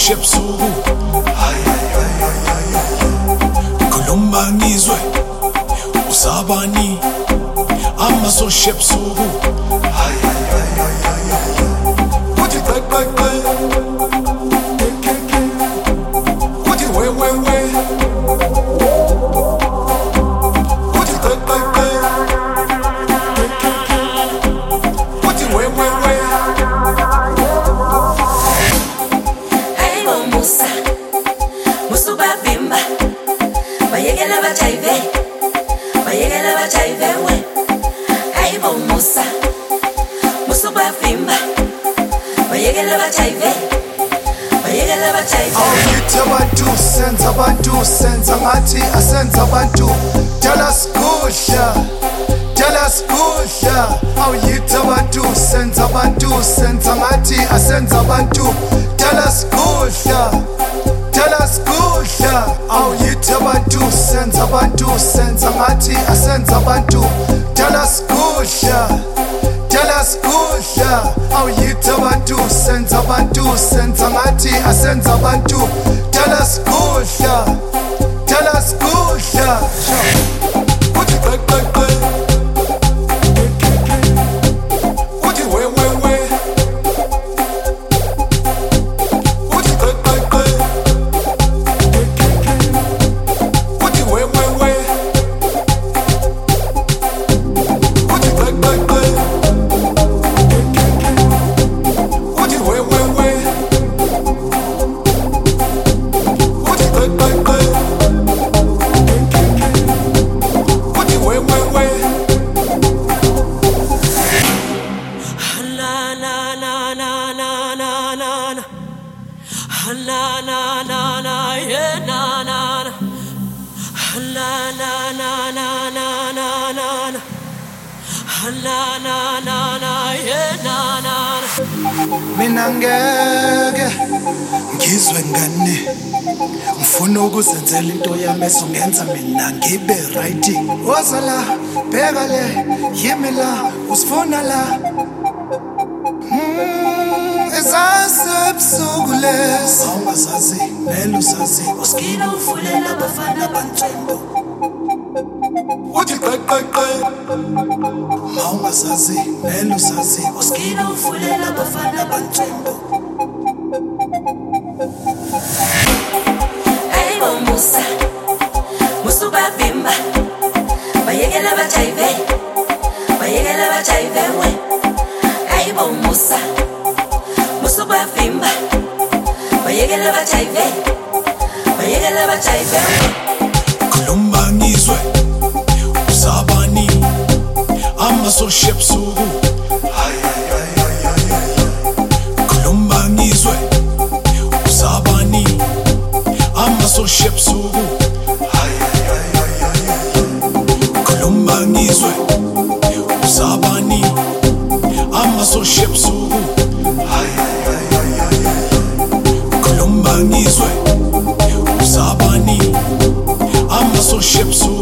amasosha ebusuku khuluma ngizwe usabani amasosha ebusuku uthi qaqaqe uthi we uthi qaqaqe uthi we hey bo Musa bavimba bayekela bajayive we hey bo Musa bavimba bayekela bajayive awuyithi abantu senza ngathi asenza abantu dala sikudla awuyithi abantu senza ngathi asenza abantu dala sikudla awuyithi abantu senza ngathi asenza abantu dala sikudla awuyithi abantu senza ngathi asenza abantu dala sikudla uthi qaqaqe uthi we uthi qaqaqe uthi we uthi qaqaqe uthi we uthi qaqaqe uthi we mina ngeke ngizwe ngane ngifuna ukuzenzela into yami ezongenza mina ngibe right woza la bheka le yimi la usifuna la ezasebusuku lesi awungazazi vele usazi uskina ufulela bafana bantsembo uthi qaqaqe mawungazazi vele usazi uskina ufulela bafana bantsembo hey bo Musa bavimba bayekela bajayive we hey bo Musa bavimba bayekela bajayive khuluma ngizwe usabani amasosha ebusuku khuluma ngizwe usabani amasosha ebusuku khuluma ngizwe usabani amasosha ebusuku khuluma ngizwe usabani amasosha ebusuku